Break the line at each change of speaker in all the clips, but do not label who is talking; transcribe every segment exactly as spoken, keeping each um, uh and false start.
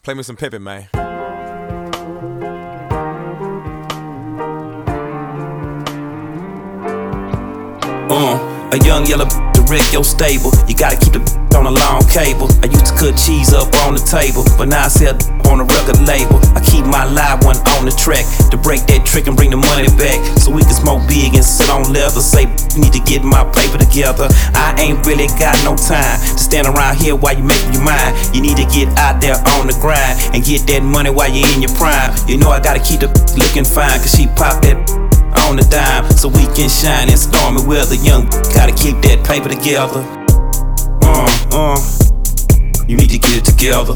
Play me some Pippin, man.
Uh, a young yellow to wreck your stable. You gotta keep the on a long cable. I used to cut cheese up on the table, but now I sell on a record label. I keep my live one on the track to break that trick and bring the money back, so we can smoke big and sit on leather. Say, you need to get my paper together. I ain't really got no time to stand around here while you making your mind. You need to get out there on the grind and get that money while you're in your prime. You know I gotta keep the looking fine, cause she pop that on the dime, so we can shine in stormy weather. Young gotta keep that paper together. Uh, uh, you need to get it together.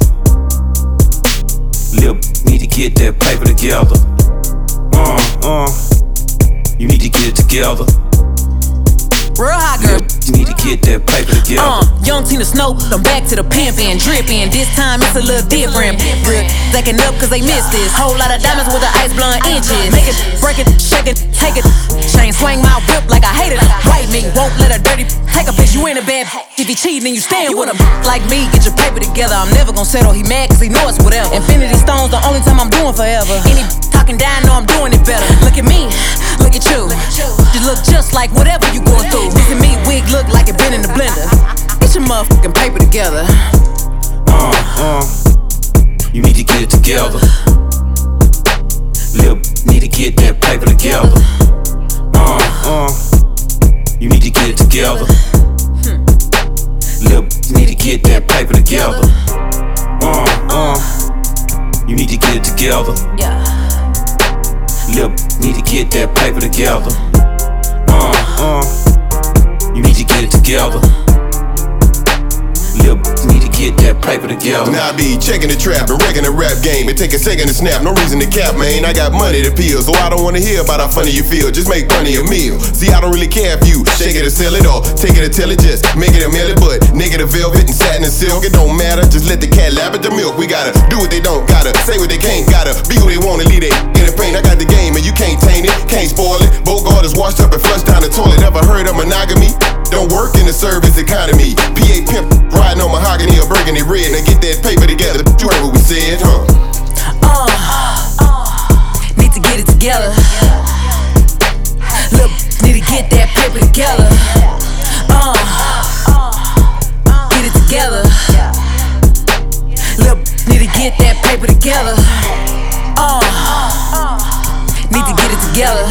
Lil, need to get that paper together. Uh, uh, you need to get it together.
Real hot girl,
you need to get that paper together.
Uh, young Tina Snow, I'm back to the pimpin', drippin'. This time it's a little different. Good, stacking up cause they missed this. Whole lot of diamonds with the ice blowing inches. Make it, break it, shake it, take it. Chain swing my whip like I hate it. White me, won't let a dirty take a bitch. You ain't a bad if you cheatin' then you stayin' with a like me. Get your paper together. I'm never gonna settle. He mad cause he know it's whatever. Infinity stones the only time I'm doing forever. Any talking down, know I'm doing it better. Look at me, look at you. You look just like whatever you going through. Missing me, wig look like it been in the blender. Get your motherfucking paper together.
Uh, uh, you need to get it together. Lil, need to get that paper together. Uh, uh, you need to get it together. Lil, need to get that paper together. Uh, uh, you need to get it together. Lil, need to get that paper together. Uh, uh, you need to get it together. Lil, need to get that paper together.
Now I be checking the trap and wrecking the rap game. It take a second to snap, no reason to cap, man. I got money to peel, so I don't wanna hear about how funny you feel. Just make money a meal. See, I don't really care if you shake it or sell it, or take it or tell it, just make it a mail it. But nigga, the velvet and satin and silk, it don't matter. Just let the cat lap at the milk. We gotta do what they don't, gotta say what they can't, gotta be who they wanna, leave they in the pain. I got the game and you can't taint it, can't spoil it. Bogart is washed up and flushed down the toilet. Ever heard of monogamy? Don't work in the service economy. P A pimp riding on mahogany or burgundy red. Now get that paper together. You heard what we said, huh?
Uh, need to get it together. Look, need to get that paper together. Uh, get it together. Look, need to get that paper together. Uh, need to get it together.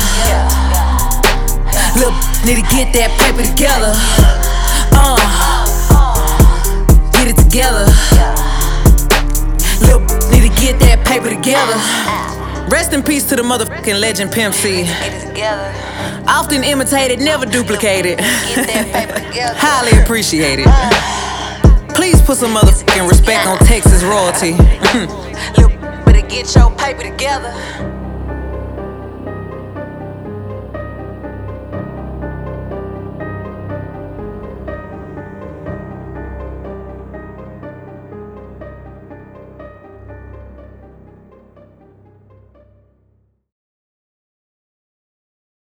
Look, need to get that paper together. Uh, get it together. Look, need to get that paper together. Rest in peace to the motherfucking legend Pimp C. Often imitated, never duplicated. Highly appreciated. Please put some motherfucking respect on Texas royalty. Look, better get your paper together.